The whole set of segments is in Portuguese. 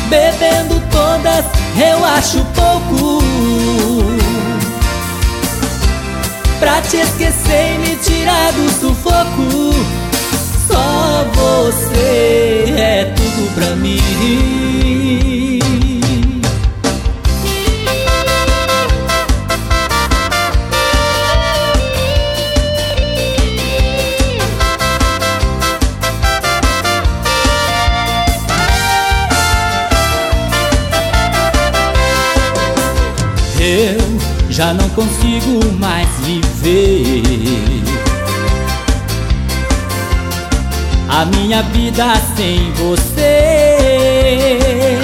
Bebendo todas eu acho pouco pra te esquecer e me tirar do sufoco. Só você é tudo pra mim. Eu já não consigo mais viver a minha vida sem você.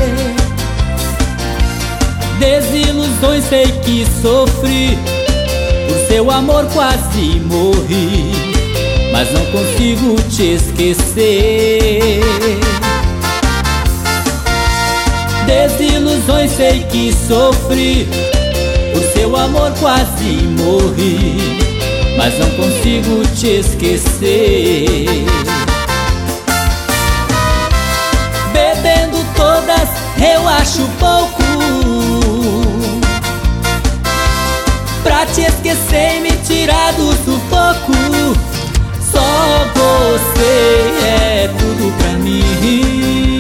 Desilusões sei que sofri, por seu amor quase morri, mas não consigo te esquecer. Desilusões sei que sofri, por seu amor quase morri, mas não consigo te esquecer. Bebendo todas eu acho pouco pra te esquecer e me tirar do sufoco. Só você é tudo pra mim.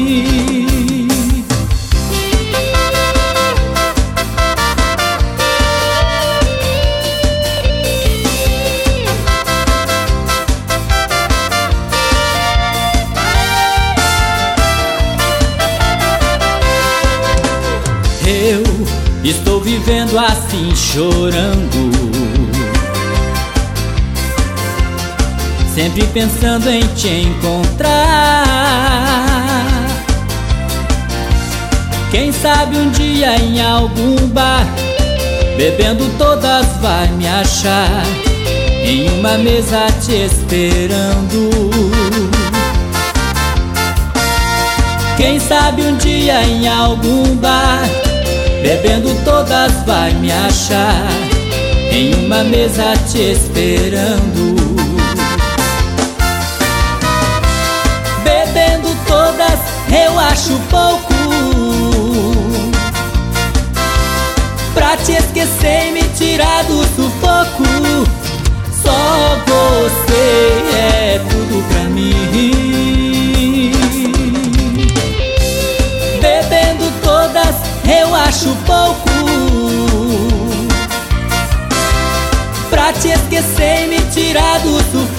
Eu estou vivendo assim, chorando, sempre pensando em te encontrar. Quem sabe um dia em algum bar, bebendo todas vai me achar, em uma mesa te esperando. Quem sabe um dia em algum bar, bebendo todas vai me achar, em uma mesa te esperando. Bebendo todas eu acho pouco pra te esquecer e me tirar do sufoco. Só você é tudo pra mim. Bebendo todas eu acho pouco pra te esquecer e me tirar do sufoco.